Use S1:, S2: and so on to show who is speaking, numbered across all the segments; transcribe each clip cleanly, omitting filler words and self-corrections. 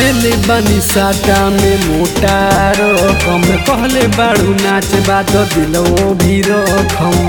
S1: दिल बनी साटा में मोटा रकम कहले बाड़ू नाच बाद दिलो भी रखम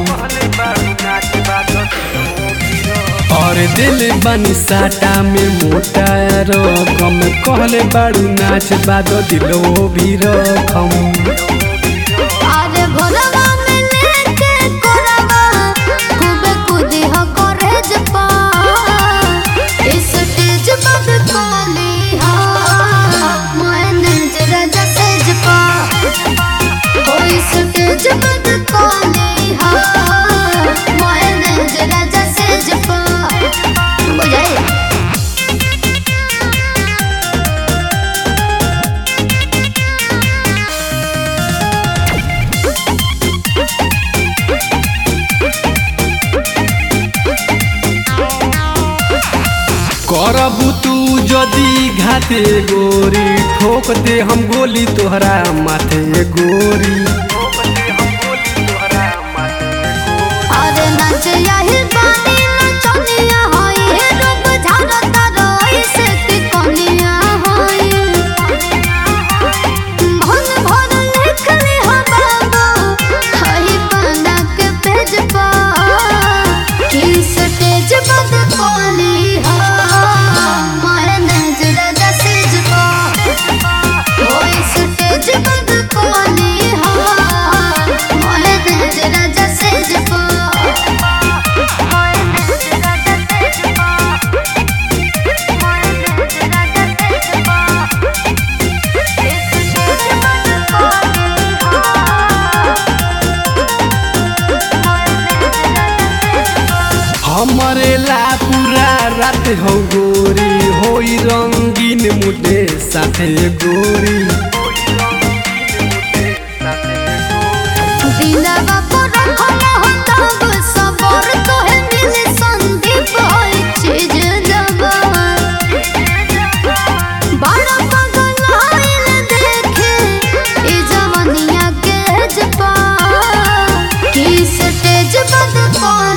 S1: और दिल बनी साटा में मोटा रकम कहले बाड़ू नाच बाद दिलो भी रखम
S2: अरे भोरवा में लेके कोरवा खूबे कूदी हो कॉलेज पा इस स्टेज पर कोली हा मैंने जरा जसेज पा ओ इस स्टेज पर कोली हा मैंने जरा जसेज पा बुझाई
S1: करबू तू जदी घाते गोरी ठोक दे हम गोली तोहरा माथे गोरी
S2: अरे नाच यही बानी नचनिया होई रूप झारता रही से तिकोनिया होई भन भन लिखली हो बाबू हई बना के पेज पा कि स्टेज बद कोली हो मैंने जरा दसेज पा होई स्टेज बद कोली हो मैंने जरा दसेज पा
S1: हमरे ला पूरा रात हो गोरी होई रंगीन मुझे साथे गोरी
S2: दिलवा पर रखल हो तब सबर तोहे मिली संदीप होई चीज जबा बड़ा पागल होइल देखे ई जवनिया के जपा कि स्टेज बद